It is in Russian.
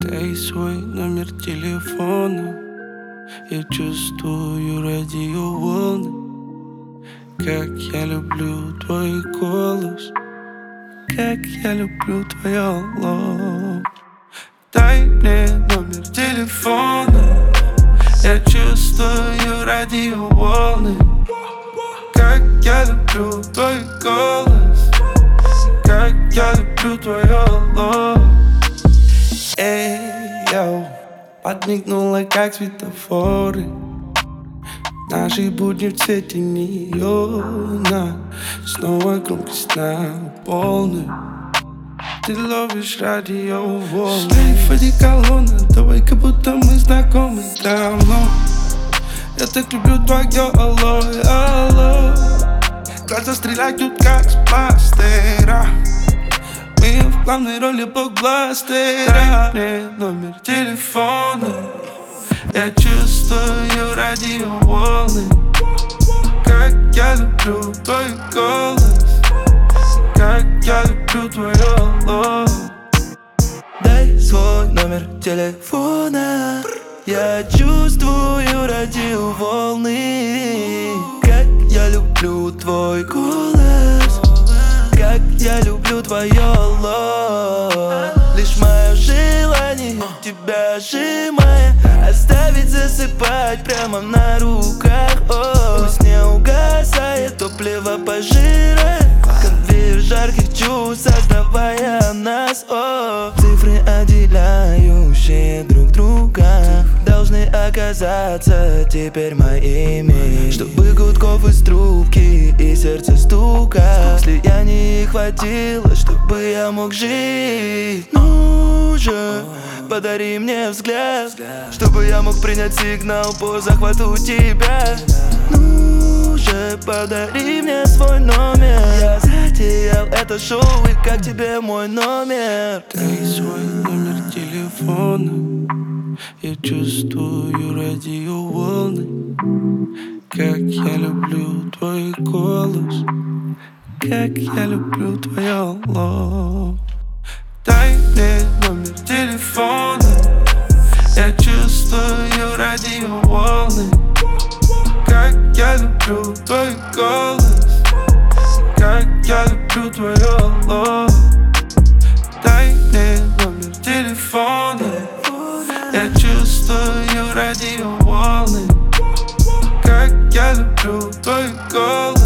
Дай свой номер телефона. Я чувствую радиоволны. Как я люблю твой голос, как я люблю твое лоб. Дай мне номер телефона. Я чувствую радиоволны. Как я люблю твой голос, как я люблю твое лоб. Эй, йоу, подмигнула, как светофоры. Наши будни в цвете неона. Снова громкость на полную. Ты ловишь радиоволны. Шлейф одеколона, давай, как будто мы знакомы давно. Я так люблю твое алло, алло. Глаза стреляют, как с бластера. Мы в главной роли блокбастера. Дай мне номер телефона. Я чувствую радиоволны. Как я люблю твой голос, как я люблю твое лоб. Дай свой номер телефона. Я чувствую радиоволны. Как я люблю твой голос, как я люблю твое лоб. Лишь мое желание тебя сжимая, оставить засыпать прямо на руках. Пусть не угасает топливо пожирая, как веер жарких чувств, создавая нас. Цифры, отделяющие друг друга, должны оказаться теперь моими. Чтобы гудков из трубки и сердца стука слияний хватило, чтобы я мог жить. Ну же, подари мне взгляд, чтобы я мог принять сигнал по захвату тебя. Ну же, подари мне свой номер. Я затеял это шоу, и как тебе мой номер? Дай свой номер телефона. Я чувствую радиоволны. Как я люблю твой голос, как я люблю твое лоб. Дай мне номер телефона. Я чувствую радиоволны. Как я люблю твой голос, как я люблю твое лоб. Дай мне номер телефона. Я чувствую радиоволны. Как я люблю твой голос,